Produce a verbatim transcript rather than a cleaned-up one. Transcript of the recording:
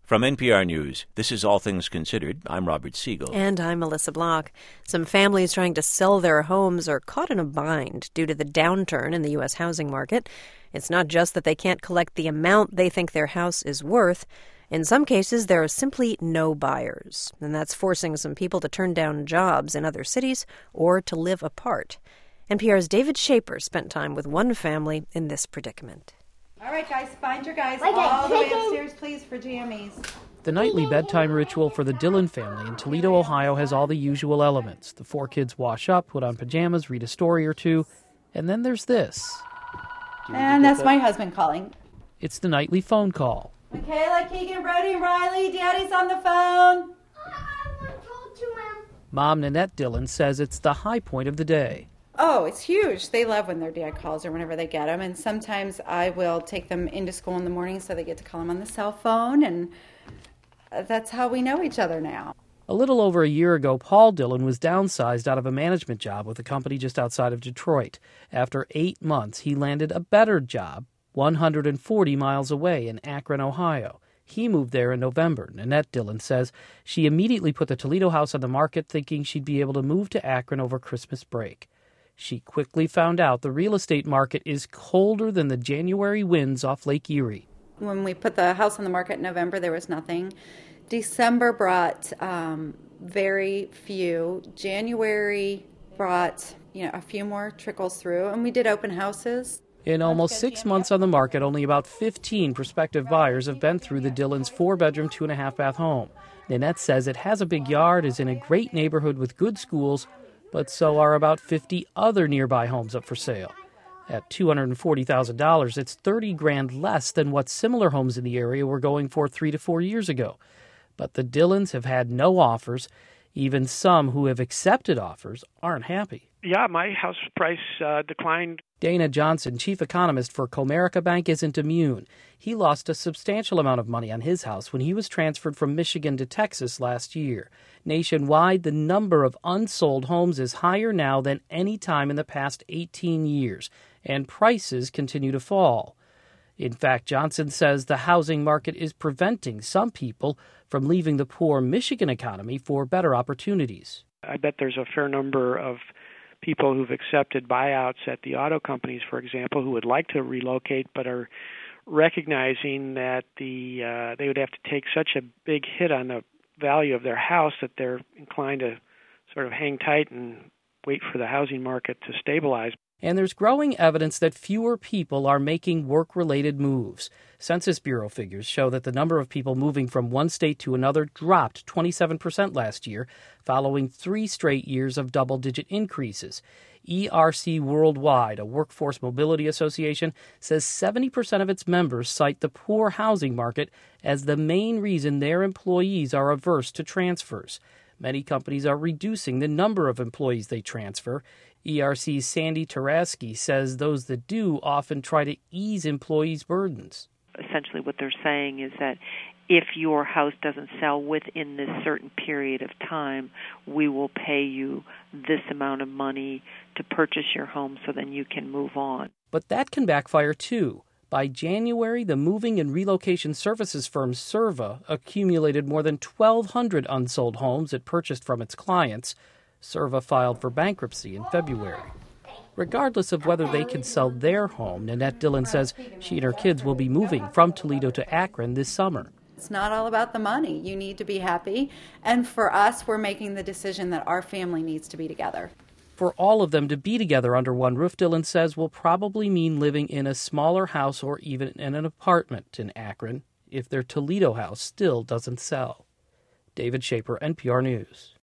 From N P R News, this is All Things Considered. I'm Robert Siegel. And I'm Melissa Block. Some families trying to sell their homes are caught in a bind due to the downturn in the U S housing market. It's not just that they can't collect the amount they think their house is worth. In some cases, there are simply no buyers, and that's forcing some people to turn down jobs in other cities or to live apart. N P R's David Shaper spent time with one family in this predicament. All right, guys, find your guys Like all the way chicken. upstairs, please, for jammies. The nightly bedtime ritual for the Dillon family in Toledo, Ohio has all the usual elements. The four kids wash up, put on pajamas, read a story or two, and then there's this. And that's my husband calling. It's the nightly phone call. Michaela, Keegan, Brody, and Riley, Daddy's on the phone. I want to talk to him. Mom Nanette Dillon says it's the high point of the day. Oh, it's huge. They love when their dad calls or whenever they get them. And sometimes I will take them into school in the morning so they get to call him on the cell phone. And that's how we know each other now. A little over a year ago, Paul Dillon was downsized out of a management job with a company just outside of Detroit. After eight months, he landed a better job one hundred forty miles away in Akron, Ohio. He moved there in November. Nanette Dillon says she immediately put the Toledo house on the market thinking she'd be able to move to Akron over Christmas break. She quickly found out the real estate market is colder than the January winds off Lake Erie. When we put the house on the market in November, there was nothing. December brought um, very few. January brought, you know, a few more trickles through, and we did open houses. In almost six months on the market, only about fifteen prospective buyers have been through the Dillons' four-bedroom, two-and-a-half-bath home. Nanette says it has a big yard, is in a great neighborhood with good schools, but so are about fifty other nearby homes up for sale. At two hundred forty thousand dollars, it's thirty grand less than what similar homes in the area were going for three to four years ago. But the Dillons have had no offers. Even some who have accepted offers aren't happy. Yeah, my house price uh, declined. Dana Johnson, chief economist for Comerica Bank, isn't immune. He lost a substantial amount of money on his house when he was transferred from Michigan to Texas last year. Nationwide, the number of unsold homes is higher now than any time in the past eighteen years, and prices continue to fall. In fact, Johnson says the housing market is preventing some people from leaving the poor Michigan economy for better opportunities. I bet there's a fair number of people who've accepted buyouts at the auto companies, for example, who would like to relocate but are recognizing that the uh, they would have to take such a big hit on the value of their house that they're inclined to sort of hang tight and wait for the housing market to stabilize. And there's growing evidence that fewer people are making work-related moves. Census Bureau figures show that the number of people moving from one state to another dropped twenty-seven percent last year, following three straight years of double-digit increases. E R C Worldwide, a workforce mobility association, says seventy percent of its members cite the poor housing market as the main reason their employees are averse to transfers. Many companies are reducing the number of employees they transfer. E R C's Sandy Tarasky says those that do often try to ease employees' burdens. Essentially what they're saying is that if your house doesn't sell within this certain period of time, we will pay you this amount of money to purchase your home so then you can move on. But that can backfire too. By January, the moving and relocation services firm Serva accumulated more than twelve hundred unsold homes it purchased from its clients. Serva filed for bankruptcy in February. Regardless of whether they can sell their home, Nanette Dillon says she and her kids will be moving from Toledo to Akron this summer. It's not all about the money. You need to be happy. And for us, we're making the decision that our family needs to be together. For all of them to be together under one roof, Dillon says, will probably mean living in a smaller house or even in an apartment in Akron if their Toledo house still doesn't sell. David Shaper, N P R News.